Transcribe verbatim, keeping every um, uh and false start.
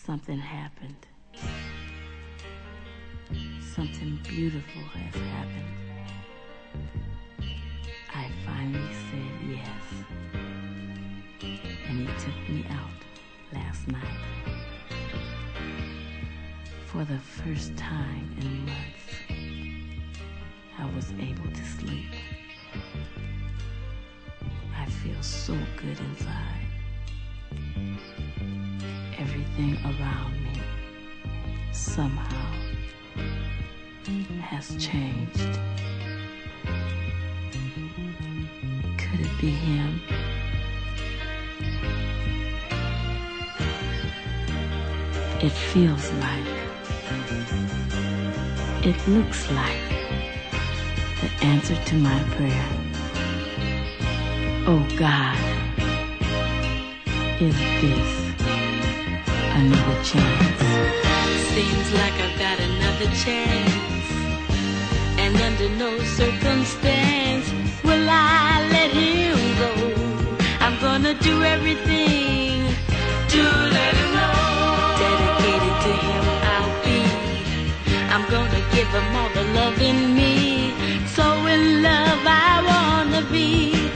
something happened. Something beautiful has happened. I finally said yes. And he took me out last night. For the first time in months, I was able to sleep. I feel so good inside. Everything around me somehow has changed. Could it be him? It feels like, it looks like the answer to my prayer. Oh God, is this another chance? Seems like I've got another chance, and under no circumstance will I let him go. I'm gonna do everything to let him know. Dedicated to him I'll be. I'm gonna give him all the love in me. So in love I wanna be.